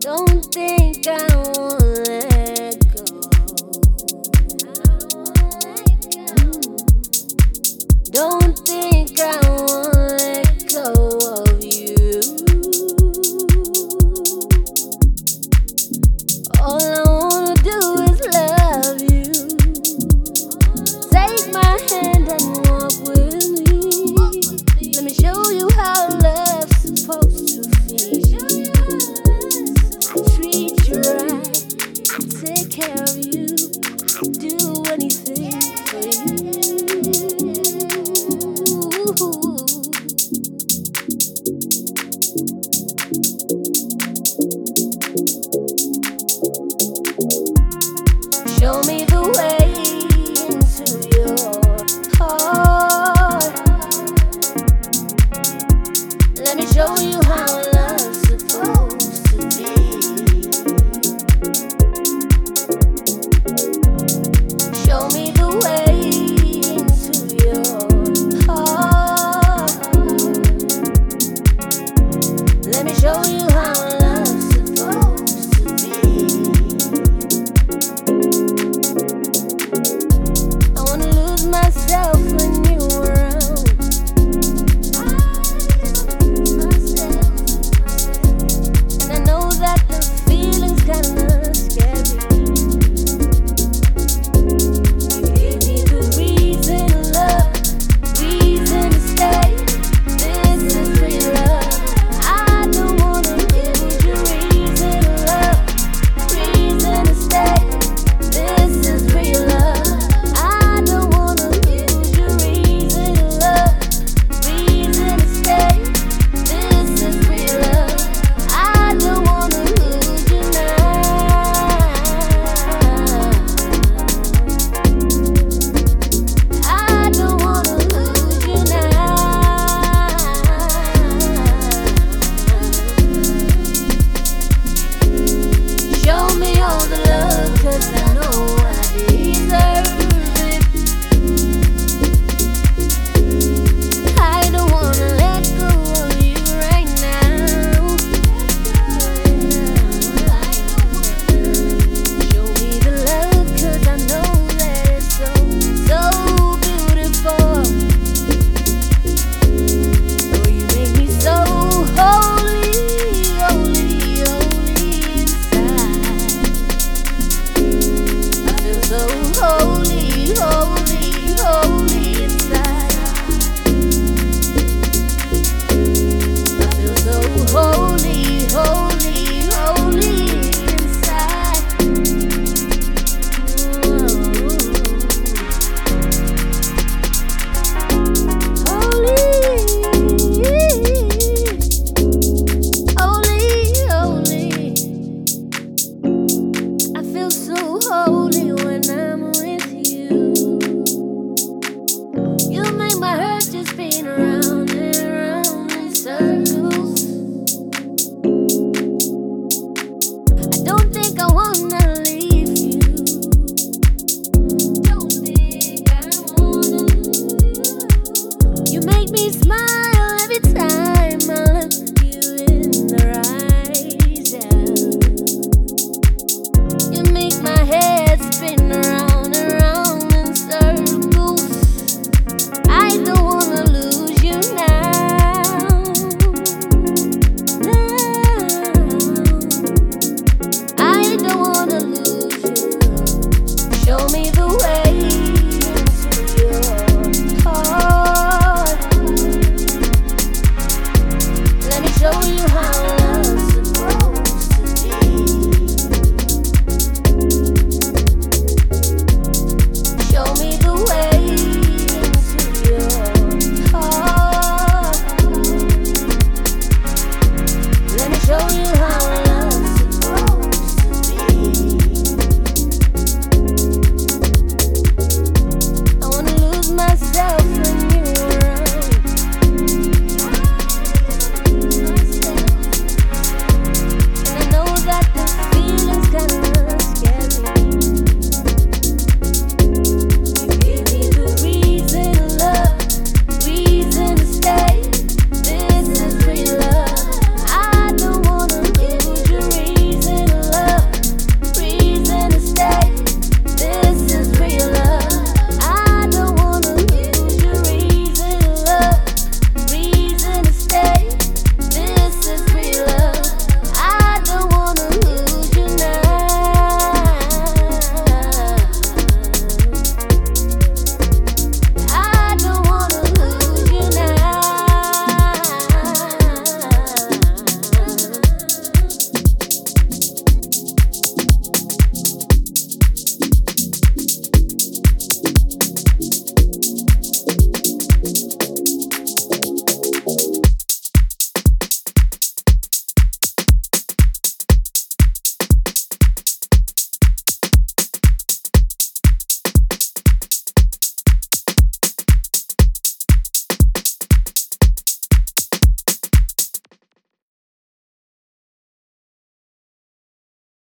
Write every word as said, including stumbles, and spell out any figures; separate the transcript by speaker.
Speaker 1: Don't think I won't let go. Don't think I won't let go of you. All I wanna do is love you. Take my hand and walk with me. Let me show you how love's supposed to feel. I treat you right, I take care of you, I do anything for you. Show me the way into your heart. Let me show you how love's supposed to be. Show me the way into your heart. Let me show you